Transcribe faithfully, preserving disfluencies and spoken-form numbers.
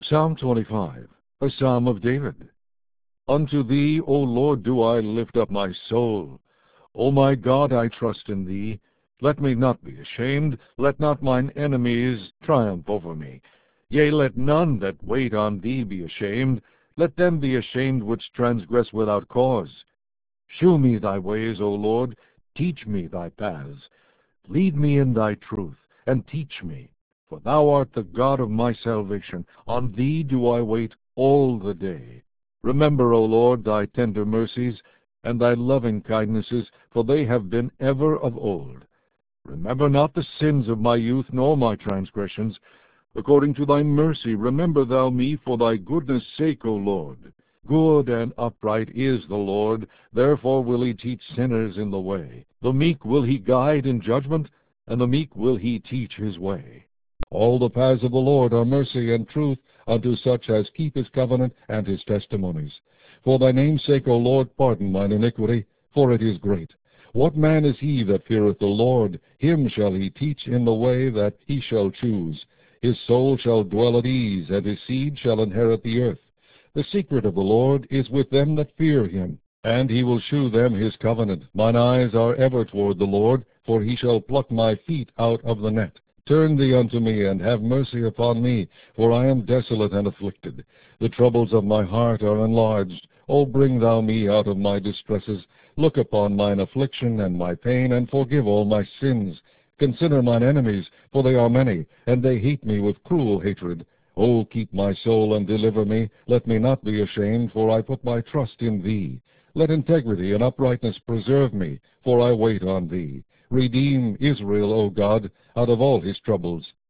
Psalm twenty-five, a psalm of David. Unto thee, O Lord, do I lift up my soul. O my God, I trust in thee. Let me not be ashamed, let not mine enemies triumph over me. Yea, let none that wait on thee be ashamed, let them be ashamed which transgress without cause. Shew me thy ways, O Lord, teach me thy paths. Lead me in thy truth, and teach me. For thou art the God of my salvation. On thee do I wait all the day. Remember, O Lord, thy tender mercies, and thy loving kindnesses, for they have been ever of old. Remember not the sins of my youth, nor my transgressions. According to thy mercy remember thou me for thy goodness' sake, O Lord. Good and upright is the Lord, therefore will he teach sinners in the way. The meek will he guide in judgment, and the meek will he teach his way. All the paths of the Lord are mercy and truth unto such as keep his covenant and his testimonies. For thy name's sake, O Lord, pardon mine iniquity, for it is great. What man is he that feareth the Lord? Him shall he teach in the way that he shall choose. His soul shall dwell at ease, and his seed shall inherit the earth. The secret of the Lord is with them that fear him, and he will shew them his covenant. Mine eyes are ever toward the Lord, for he shall pluck my feet out of the net. Turn thee unto me, and have mercy upon me, for I am desolate and afflicted. The troubles of my heart are enlarged. O bring thou me out of my distresses. Look upon mine affliction and my pain, and forgive all my sins. Consider mine enemies, for they are many, and they hate me with cruel hatred. O keep my soul and deliver me. Let me not be ashamed, for I put my trust in thee. Let integrity and uprightness preserve me, for I wait on thee. Redeem Israel, O God, out of all his troubles.